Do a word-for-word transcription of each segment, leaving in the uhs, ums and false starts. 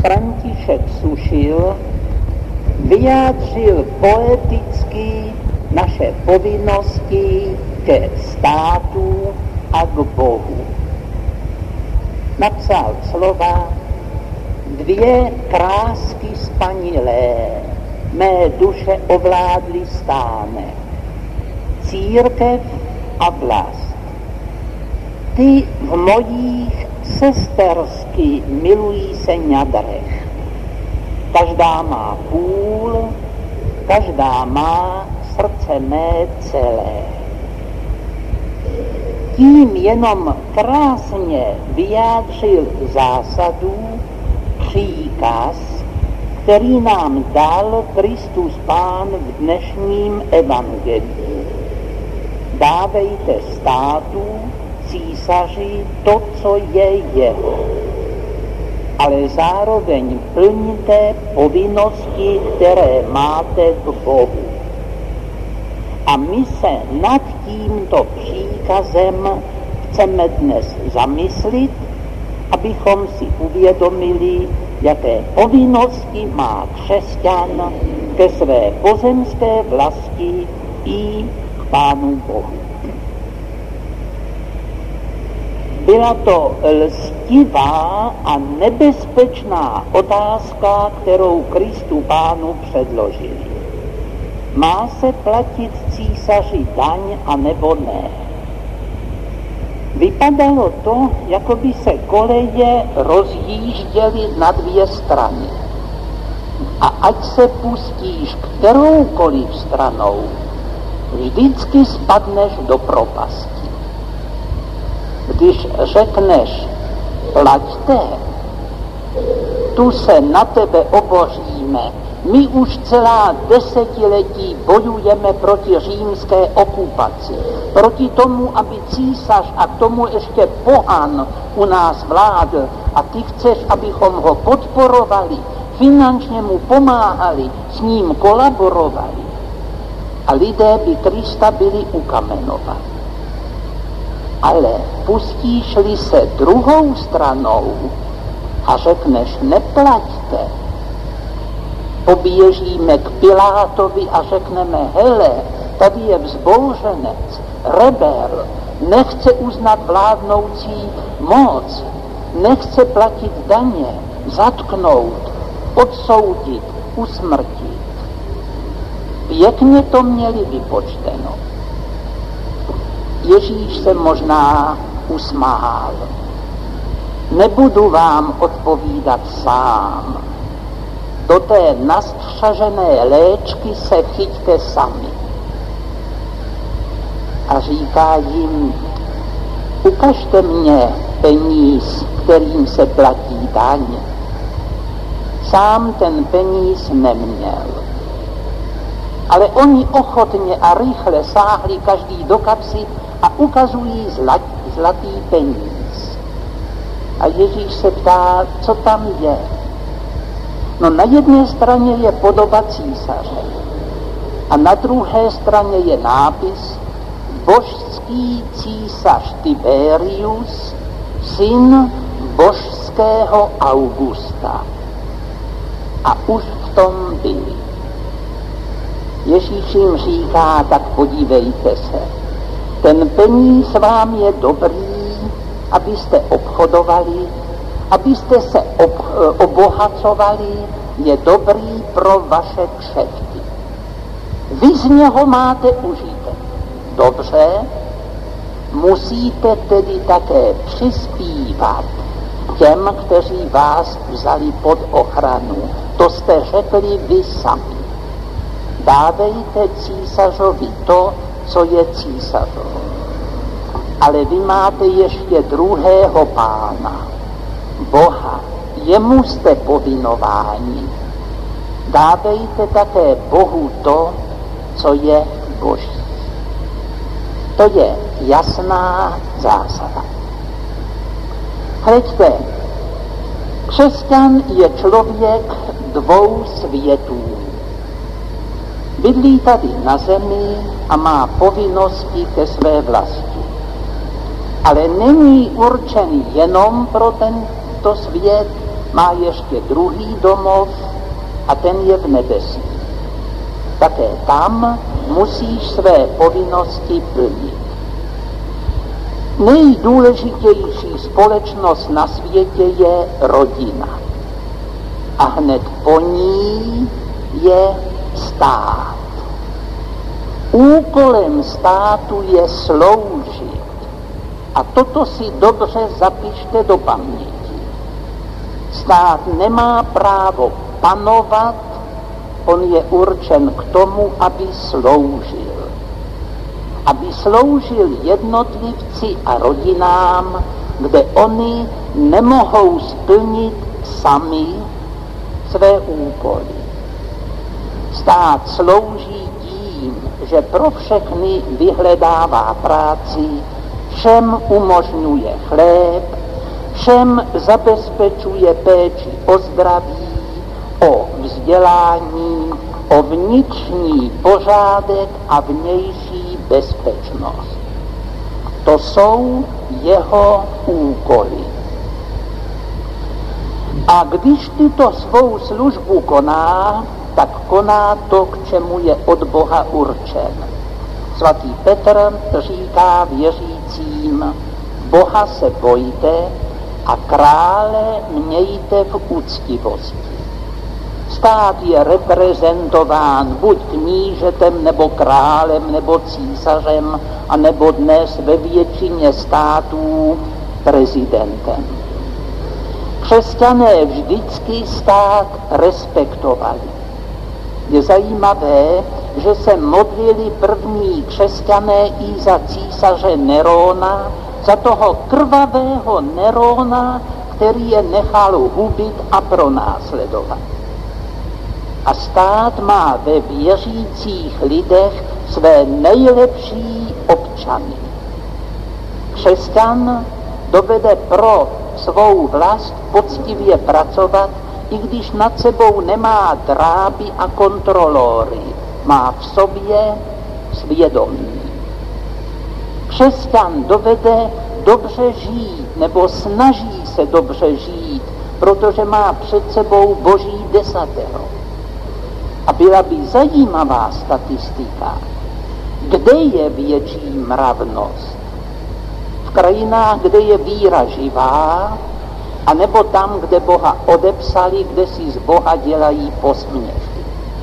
František Sušil vyjádřil poeticky naše povinnosti ke státu a k Bohu. Napsal slova: dvě krásky spanilé mé duše ovládly stánek, církev a vlast. Ty v mojích sestersky milují se ňadrech. Každá má půl, každá má srdce mé celé. Tím jenom krásně vyjádřil zásadu, příkaz, který nám dal Kristus Pán v dnešním evangeliu. Dávejte státu, císaři, to, co je jeho, ale zároveň plňte povinnosti, které máte k Bohu. A my se nad tímto příkazem chceme dnes zamyslit, abychom si uvědomili, jaké povinnosti má křesťan ke své pozemské vlasti i k Pánu Bohu. Byla to lstivá a nebezpečná otázka, kterou Kristu Pánu předložili. Má se platit císaři daň, anebo ne? Vypadalo to, jako by se koleje rozjížděly na dvě strany. A ať se pustíš kteroukoliv stranou, vždycky spadneš do propasti. Když řekneš plaťte, tu se na tebe oboříme, my už celá desetiletí bojujeme proti římské okupaci, proti tomu, aby císař a k tomu ještě pohan u nás vládl a ty chceš, abychom ho podporovali, finančně mu pomáhali, s ním kolaborovali. A lidé by Krista byli ukamenovali. Ale pustíš-li se druhou stranou a řekneš neplaťte, poběžíme k Pilátovi a řekneme, hele, tady je vzbouřenec, rebel, nechce uznat vládnoucí moc, nechce platit daně, zatknout, odsoudit, usmrtit. Pěkně to měli vypočteno. Ježíš se možná usmál. Nebudu vám odpovídat sám. Do té nastřažené léčky se chyťte sami. A říká jim, ukažte mě peníz, kterým se platí daň. Sám ten peníz neměl. Ale oni ochotně a rychle sáhli každý do kapsy a ukazují zlat, zlatý peníz. A Ježíš se ptá, co tam je. No na jedné straně je podoba císaře a na druhé straně je nápis božský císař Tiberius, syn božského Augusta. A už v tom byli. Ježíš jim říká, tak podívejte se, ten peníz vám je dobrý, abyste obchodovali, abyste se ob, obohacovali, je dobrý pro vaše kšefty. Vy z něho máte užitek. Dobře, musíte tedy také přispívat těm, kteří vás vzali pod ochranu. To jste řekli vy sami. Dávejte císařovi to, co je císařovo. Ale vy máte ještě druhého pána, Boha. Jemu jste povinováni. Dávejte také Bohu to, co je boží. To je jasná zásada. Hleďte, křesťan je člověk dvou světů. Bydlí tady na zemi a má povinnosti ke své vlasti. Ale není určen jenom pro tento svět, má ještě druhý domov a ten je v nebesích. Také tam musíš své povinnosti plnit. Nejdůležitější společnost na světě je rodina. A hned po ní je stát. Úkolem státu je sloužit. A toto si dobře zapište do paměti. Stát nemá právo panovat, on je určen k tomu, aby sloužil. Aby sloužil jednotlivci a rodinám, kde oni nemohou splnit sami své úkoly. Stát slouží tím, že pro všechny vyhledává práci, všem umožňuje chléb, všem zabezpečuje péči o zdraví, o vzdělání, o vnitřní pořádek a vnější bezpečnost. To jsou jeho úkoly. A když tuto svou službu koná, tak koná to, k čemu je od Boha určen. Svatý Petr říká věřícím, Boha se bojte a krále mějte v úctivosti. Stát je reprezentován buď knížetem, nebo králem, nebo císařem, a nebo dnes ve většině států prezidentem. Křesťané vždycky stát respektovali. Je zajímavé, že se modlili první křesťané i za císaře Nerona, za toho krvavého Nerona, který je nechal hubit a pronásledovat. A stát má ve věřících lidech své nejlepší občany. Křesťan dovede pro svou vlast poctivě pracovat, i když nad sebou nemá dráby a kontrolory, má v sobě svědomí. Křesťan dovede dobře žít, nebo snaží se dobře žít, protože má před sebou boží desatero. A byla by zajímavá statistika, kde je větší mravnost. V krajinách, kde je víra živá, anebo tam, kde Boha odepsali, kde si z Boha dělají posměchy.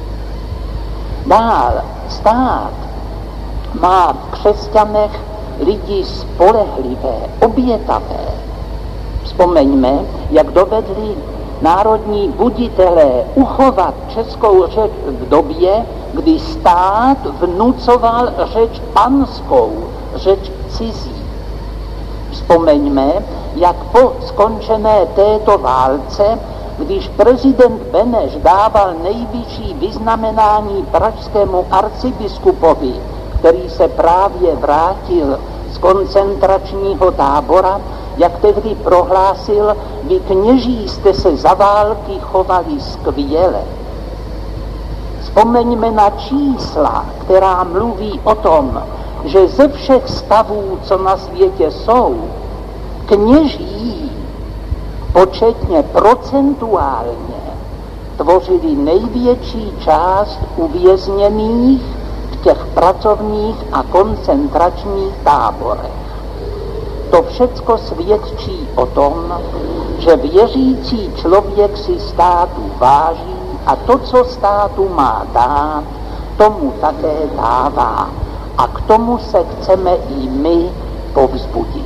Dál, stát má v křesťanech lidi spolehlivé, obětavé. Vzpomeňme, jak dovedli národní buditelé uchovat českou řeč v době, kdy stát vnucoval řeč panskou, řeč cizí. Vzpomeňme, jak po skončené této válce, když prezident Beneš dával nejvyšší vyznamenání pražskému arcibiskupovi, který se právě vrátil z koncentračního tábora, jak tehdy prohlásil, vy kněží jste se za války chovali skvěle. Vzpomeňme na čísla, která mluví o tom, že ze všech stavů, co na světě jsou, kněží početně procentuálně tvořili největší část uvězněných v těch pracovních a koncentračních táborech. To všecko svědčí o tom, že věřící člověk si státu váží a to, co státu má dát, tomu také dává. A k tomu se chceme i my povzbudit.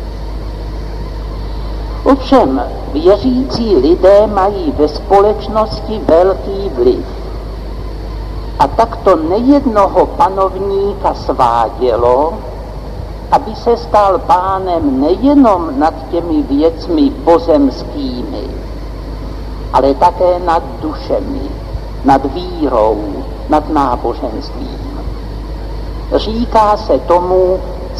Ovšem, věřící lidé mají ve společnosti velký vliv. A tak to nejednoho panovníka svádělo, aby se stal pánem nejenom nad těmi věcmi pozemskými, ale také nad dušemi, nad vírou, nad náboženstvím. Říká se tomu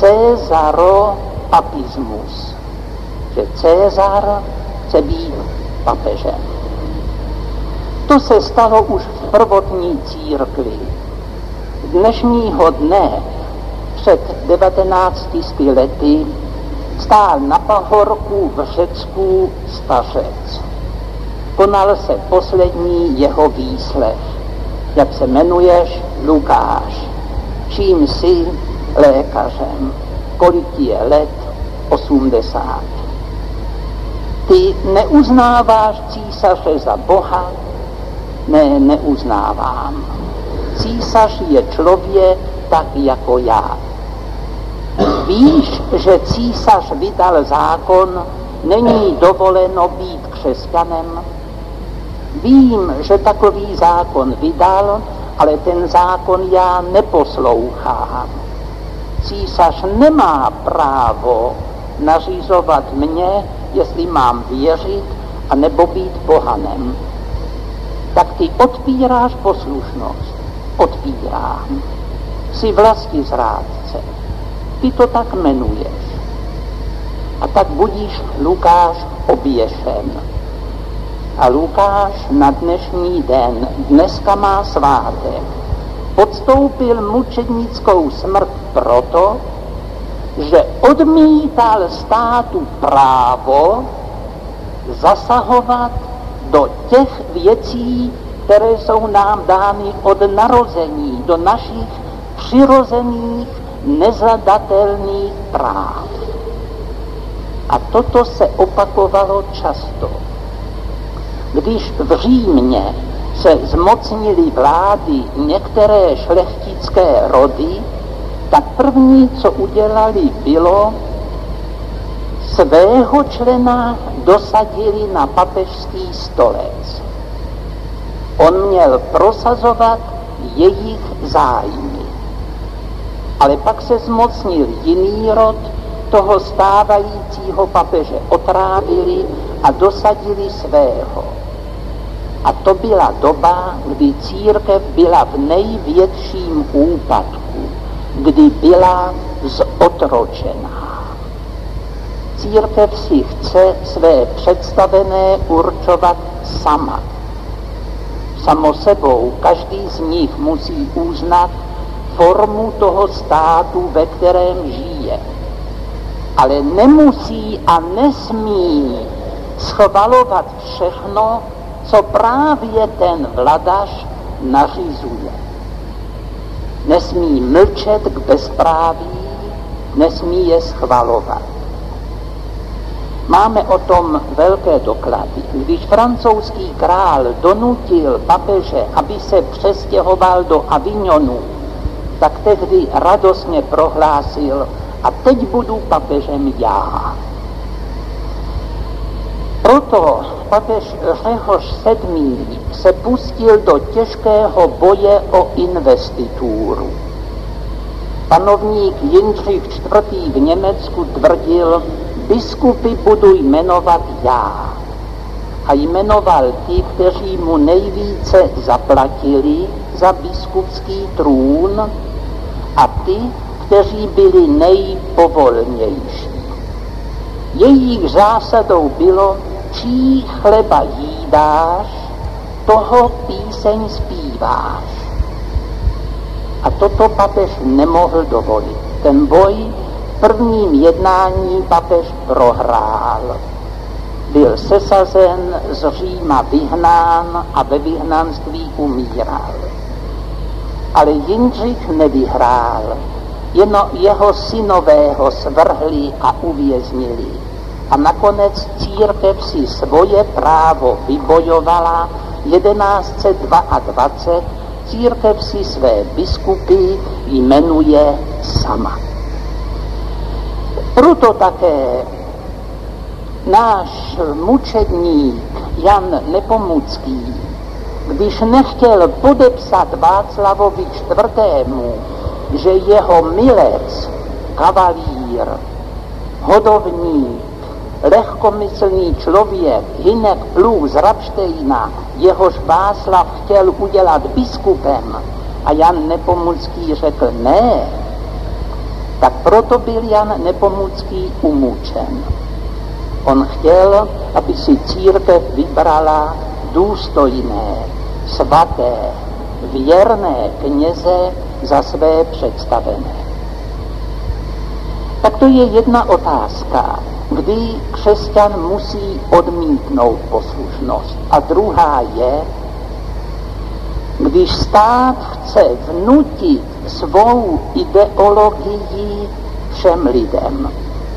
Cézaropapismus, že Cézar chce být papežem. To se stalo už v prvotní církvi. Dnešního dne před devatenácti sty lety stál na pahorku v Řecku stařec. konal se poslední jeho výslech. Jak se jmenuješ? Lukáš. Čím jsi? Lékařem. Kolik ti je let? osmdesát. Ty neuznáváš císaře za Boha? Ne, neuznávám. Císař je člověk tak jako já. Víš, že císař vydal zákon, není dovoleno být křesťanem? Vím, že takový zákon vydal, ale ten zákon já neposlouchám. Císař nemá právo nařizovat mě, jestli mám věřit, anebo být pohanem. Tak ty odpíráš poslušnost. Odpírám. Jsi vlastizrádce. Ty to tak jmenuješ. A tak budíš Lukáš oběšen. A Lukáš na dnešní den, dneska má svátek, podstoupil mučednickou smrt proto, že odmítal státu právo zasahovat do těch věcí, které jsou nám dány od narození, do našich přirozených, nezadatelných práv. A toto se opakovalo často. Když v Římě se zmocnily vlády některé šlechtické rody, tak první, co udělali, bylo, svého člena dosadili na papežský stolec. On měl prosazovat jejich zájmy. Ale pak se zmocnil jiný rod, toho stávajícího papeže otrávili a dosadili svého. A to byla doba, kdy církev byla v největším úpadku, kdy byla zotročená. Církev si chce své představené určovat sama. Samo sebou každý z nich musí uznat formu toho státu, ve kterém žije. Ale nemusí a nesmí schvalovat všechno, co právě ten vladař nařizuje. Nesmí mlčet k bezpráví, nesmí je schvalovat. Máme o tom velké doklady. Když francouzský král donutil papeže, aby se přestěhoval do Avignonu, tak tehdy radostně prohlásil: a teď budu papežem já. Proto papež Řehoř sedmý se pustil do těžkého boje o investituru. Panovník Jindřich čtvrtý v Německu tvrdil: biskupy budu jmenovat já. A jmenoval ty, kteří mu nejvíce zaplatili za biskupský trůn, a ty, kteří byli nejpovolnější. Jejich zásadou bylo: čí chleba jídáš, toho píseň zpíváš. A toto papež nemohl dovolit. Ten boj v prvním jednání papež prohrál. Byl sesazen, z Říma vyhnán a ve vyhnanství umíral. Ale Jindřich nevyhrál. Jen jeho synové ho svrhli a uvěznili. A nakonec církev si svoje právo vybojovala. jedenáct set dvacet dva církev si své biskupy jmenuje sama. Proto také náš mučedník Jan Nepomucký, když nechtěl podepsat Václavovi čtvrtému, že jeho milec, kavalír, hodovník, lehkomyslný člověk, Hynek plus Rabštejna, jehož Václav chtěl udělat biskupem, a Jan Nepomucký řekl ne, tak proto byl Jan Nepomucký umučen. On chtěl, aby si církev vybrala důstojné, svaté, věrné kněze za své představené. Tak to je jedna otázka. kdy křesťan musí odmítnout poslušnost. A druhá je, když stát chce vnutit svou ideologii všem lidem.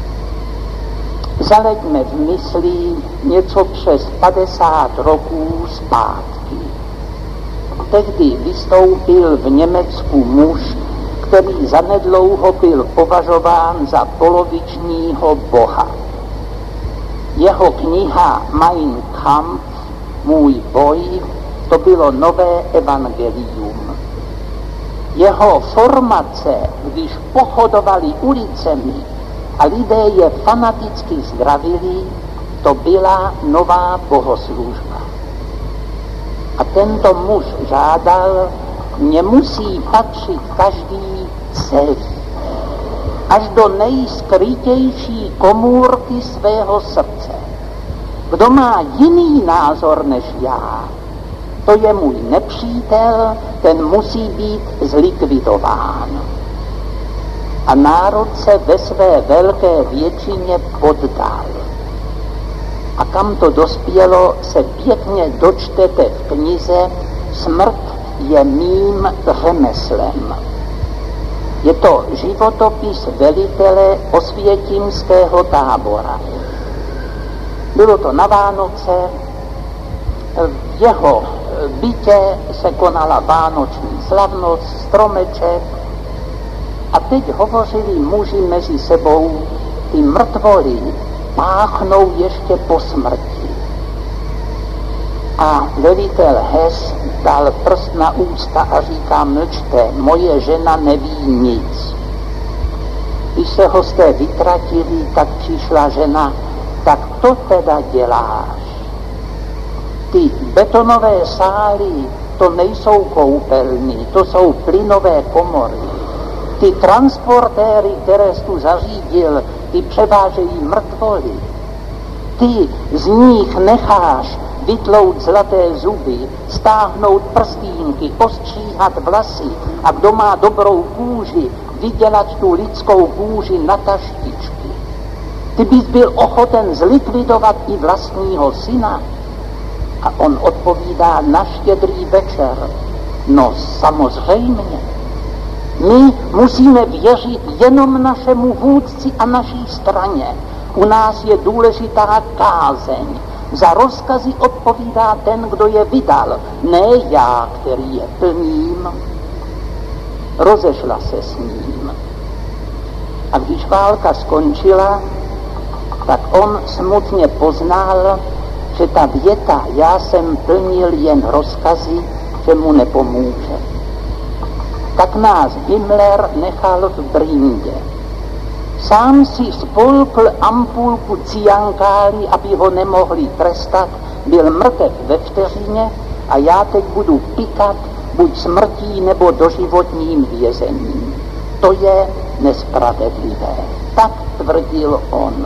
Zaleďme v mysli něco přes padesát roků zpátky. Tehdy vystoupil v Německu muž, který zanedlouho byl považován za polovičního boha. Jeho kniha Mein Kampf, Můj boj, to bylo nové evangelium. Jeho formace, když pochodovali ulicemi a lidé je fanaticky zdravili, to byla nová bohoslužba. A tento muž žádal, mně musí patřit každý celý, až do nejskrytější komůrky svého srdce. Kdo má jiný názor než já, to je můj nepřítel, ten musí být zlikvidován. A národ se ve své velké většině poddal. A kam to dospělo, se pěkně dočtete v knize Smrt je mým řemeslem. Je to životopis velitele osvětimského tábora. Bylo to na Vánoce, v jeho bytě se konala vánoční slavnost, stromeček a teď hovořili muži mezi sebou, ty mrtvoly páchnou ještě po smrti. A velitel Hess dal prst na ústa a říká, mlčte, moje žena neví nic. Když se hosté vytratili, tak přišla žena, tak to teda děláš. Ty betonové sály, to nejsou koupelny, to jsou plynové komory. Ty transportéry, které jsi tu zařídil, ty převážejí mrtvoly. Ty z nich necháš vytlout zlaté zuby, stáhnout prstínky, ostříhat vlasy a kdo má dobrou kůži, vydělat tu lidskou kůži na taštičky. Ty bys byl ochoten zlikvidovat i vlastního syna? A on odpovídá na štědrý večer. No samozřejmě. My musíme věřit jenom našemu vůdci a naší straně. U nás je důležitá kázeň. Za rozkazy odpovídá ten, kdo je vydal, ne já, který je plním. Rozešla se s ním. A když válka skončila, tak on smutně poznal, že ta věta, já jsem plnil jen rozkazy, že mu nepomůže. Tak nás Himmler nechal v brindě. Sám si spolkl ampulku ciankály, aby ho nemohli trestat, byl mrtev ve vteřině a já teď budu pikat buď smrtí nebo doživotním vězením. To je nespravedlivé. Tak tvrdil on.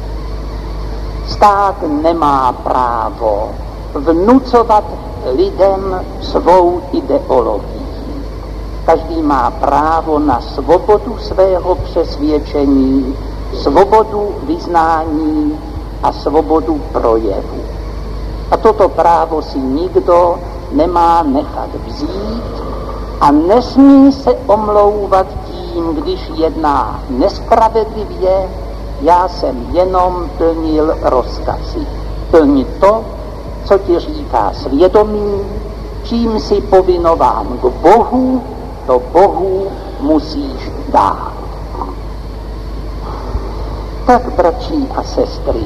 Stát nemá právo vnucovat lidem svou ideologii. Každý má právo na svobodu svého přesvědčení, svobodu vyznání a svobodu projevu. A toto právo si nikdo nemá nechat vzít a nesmí se omlouvat tím, když jedná nespravedlivě, já jsem jenom plnil rozkazy. Plni to, co ti říká svědomí, čím jsi povinován k Bohu, to Bohu musíš dát. Tak, bratři a sestry,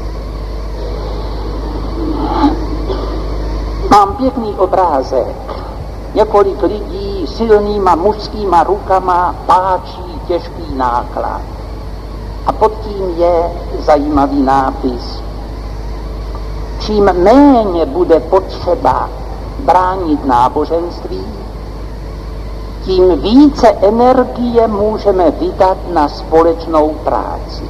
mám pěkný obrázek. Několik lidí silnýma mužskýma rukama páčí těžký náklad. A pod tím je zajímavý nápis. Čím méně bude potřeba bránit náboženství, tím více energie můžeme vydat na společnou práci.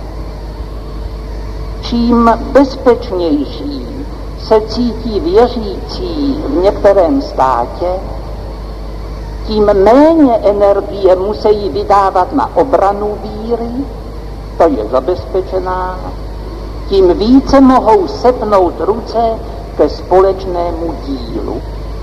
Čím bezpečnější se cítí věřící v některém státě, tím méně energie musí vydávat na obranu víry, to je zabezpečená, tím více mohou sepnout ruce ke společnému dílu.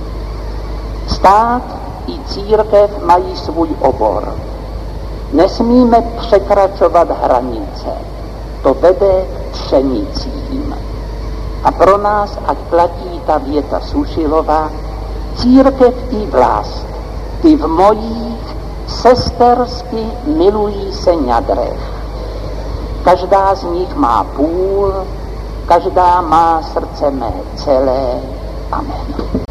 Stát i církev mají svůj obor. Nesmíme překračovat hranice. To vede k třenicím. A pro nás, ať platí ta věta Sušilova, církev i vlast, ty v mojích sestersky milují se ňadrech. Každá z nich má půl, každá má srdce mé celé. Amen.